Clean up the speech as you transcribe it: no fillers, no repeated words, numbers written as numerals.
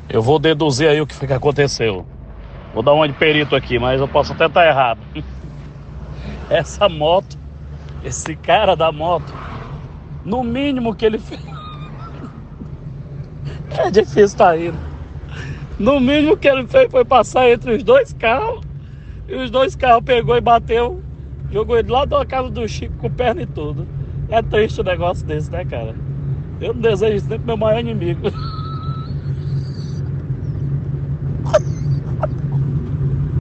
Eu vou deduzir aí o que foi que aconteceu. Vou dar uma de perito aqui, mas eu posso até estar errado. Essa moto, esse cara da moto, no mínimo que ele fez. É difícil estar indo. No mínimo que ele fez foi passar entre os dois carros. E os dois carros pegou e bateu. Jogou ele lá da casa do Chico com perna e tudo. É triste um negócio desse, né, cara? Eu não desejo isso nem pro meu maior inimigo.